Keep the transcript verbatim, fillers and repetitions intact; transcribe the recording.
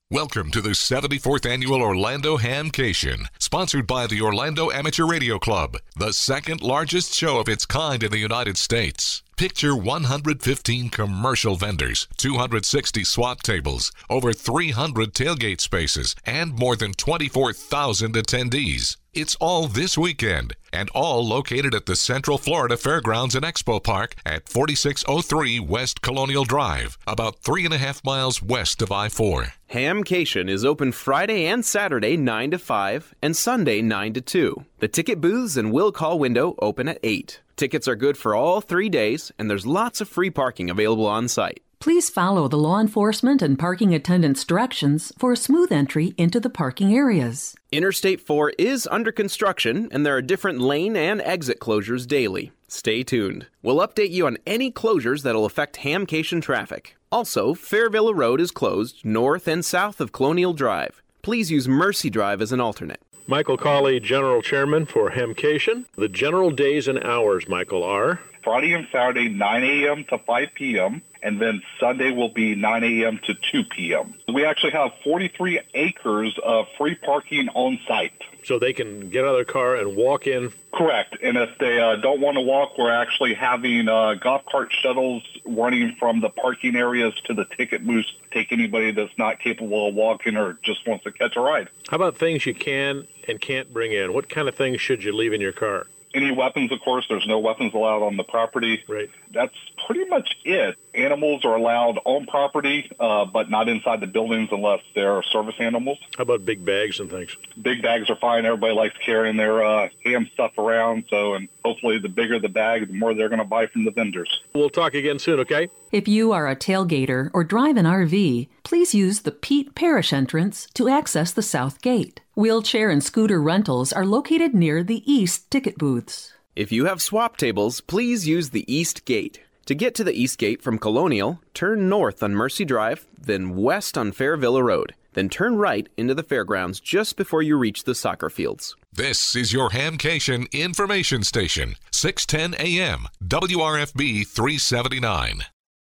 Welcome to the seventy-fourth Annual Orlando Hamcation, sponsored by the Orlando Amateur Radio Club, the second largest show of its kind in the United States. Picture one hundred fifteen commercial vendors, two hundred sixty swap tables, over three hundred tailgate spaces, and more than twenty-four thousand attendees. It's all this weekend, and all located at the Central Florida Fairgrounds and Expo Park at forty-six oh three West Colonial Drive, about three and a half miles west of I four. Hamcation is open Friday and Saturday nine to five and Sunday nine to two. The ticket booths and will call window open at eight. Tickets are good for all three days, and there's lots of free parking available on site. Please follow the law enforcement and parking attendants' directions for a smooth entry into the parking areas. Interstate four is under construction, and there are different lane and exit closures daily. Stay tuned. We'll update you on any closures that'll affect Hamcation traffic. Also, Fairvilla Road is closed north and south of Colonial Drive. Please use Mercy Drive as an alternate. Michael Colley, General Chairman for Hamcation. The general days and hours, Michael, are? Friday and Saturday, nine a.m. to five p.m., and then Sunday will be nine a.m. to two p.m. We actually have forty-three acres of free parking on site. So they can get out of their car and walk in? Correct. And if they uh, don't want to walk, we're actually having uh, golf cart shuttles running from the parking areas to the ticket booths to take anybody that's not capable of walking or just wants to catch a ride. How about things you can and can't bring in? What kind of things should you leave in your car? Any weapons, of course. There's no weapons allowed on the property. Right. That's pretty much it. Animals are allowed on property, uh, but not inside the buildings unless they're service animals. How about big bags and things? Big bags are fine. Everybody likes carrying their uh, ham stuff around. So, and hopefully the bigger the bag, the more they're going to buy from the vendors. We'll talk again soon, okay? If you are a tailgater or drive an R V, please use the Pete Parrish entrance to access the south gate. Wheelchair and scooter rentals are located near the east ticket booths. If you have swap tables, please use the east gate. To get to the east gate from Colonial, turn north on Mercy Drive, then west on Fairvilla Road. Then turn right into the fairgrounds just before you reach the soccer fields. This is your Hamcation Information Station, six ten A M, W R F B three seventy-nine.